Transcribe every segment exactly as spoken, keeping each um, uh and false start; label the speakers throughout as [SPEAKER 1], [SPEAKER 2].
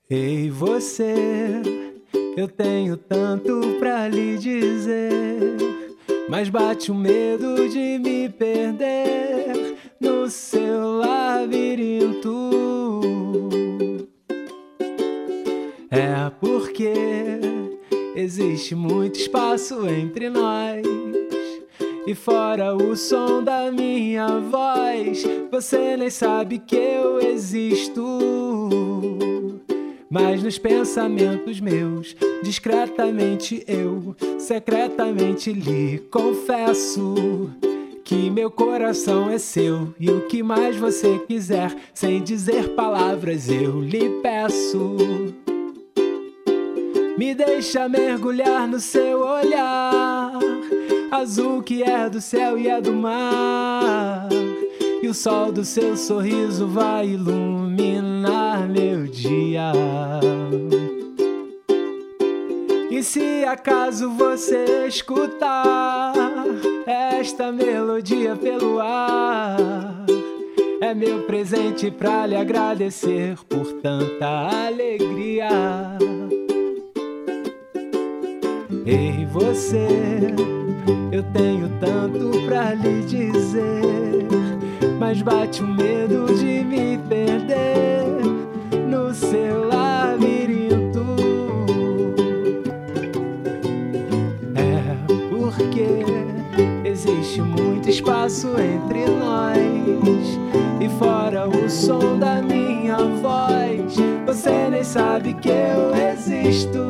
[SPEAKER 1] Ei, você, eu tenho tanto pra lhe dizer, mas bate o medo de me perder no seu labirinto. É porque existe muito espaço entre nós, e fora o som da minha voz, você nem sabe que eu existo. Mas nos pensamentos meus, discretamente eu, secretamente lhe confesso que meu coração é seu, e o que mais você quiser, sem dizer palavras, eu lhe peço. Me deixa mergulhar no seu olhar, azul que é do céu e é do mar, e o sol do seu sorriso vai iluminar meu dia. E se acaso você escutar esta melodia pelo ar, é meu presente pra lhe agradecer por tanta alegria. Ei, você, eu tenho tanto pra lhe dizer, mas bate o medo de me perder no seu labirinto. É porque existe muito espaço entre nós, e fora o som da minha voz, você nem sabe que eu existo.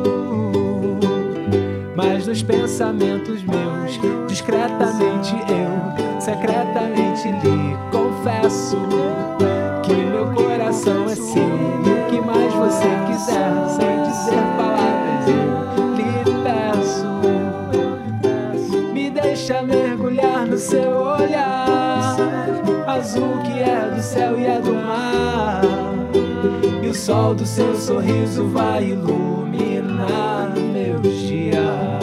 [SPEAKER 1] Mas nos pensamentos meus, discretamente eu, secretamente lhe confesso que meu coração é seu, e o que mais você quiser, sem dizer palavras, eu lhe peço. Me deixa mergulhar no seu olhar, azul que é do céu e é do mar, e o sol do seu sorriso vai iluminar meus dias.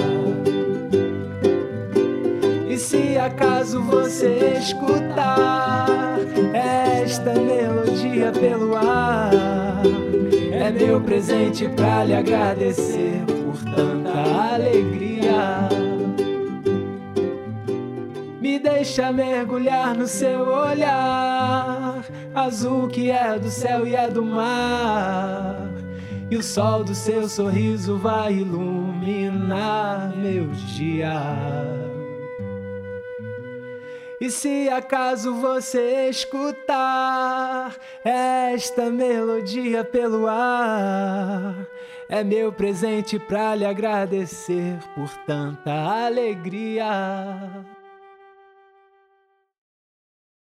[SPEAKER 1] E se acaso você escutar esta melodia pelo ar, é meu presente pra lhe agradecer por tanta alegria. Me deixa mergulhar no seu olhar, azul que é do céu e é do mar, e o sol do seu sorriso vai iluminar meus dias. E se acaso você escutar esta melodia pelo ar, é meu presente pra lhe agradecer por tanta alegria.